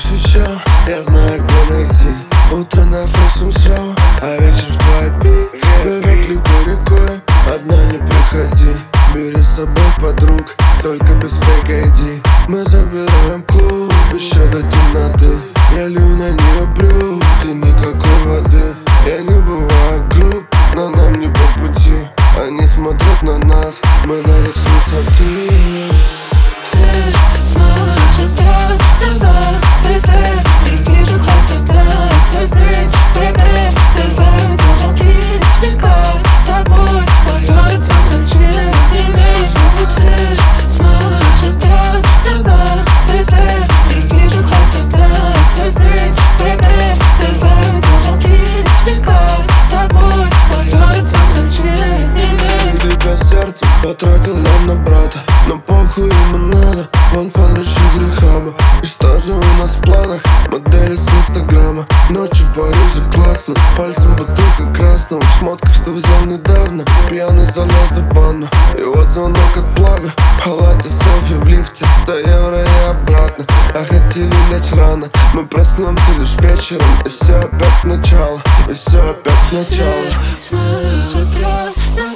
хочешь еще, я знаю, где найти. Утро на фэшн шоу, а вечер в твой пик. Бывет любой рекой, одна не приходи. Бери с собой подруг, только без фейк ID. Мы забираем клуб еще до темноты. Я лью на нее брюк и никакой воды. Я не бываю груб, но нам не по пути. Они смотрят на нас, мы на них с высоты. Все смотрят на нас, везде и вижу, хотят нас везде. Baby, давай идем отличный класс. С тобой поется ночи вместе. Все смотрят на нас, везде и вижу, хотят нас везде. Baby, давай идем отличный класс. С тобой поется ночи вместе. Любя сердце, потратил лям на брата, но похуй ему надо. Вон фан из рехаба. И что же у нас в планах? Модели с инстаграма. Ночью в Париже классно. Пальцем бутылка красного. В шмотках, что взял недавно. Пьяный залез в ванну. И вот звонок от блага. Палате селфи в лифте. 100 евро и обратно. А хотели лечь рано. Мы проснемся лишь вечером. И все опять сначала. И все опять сначала. Смотрят на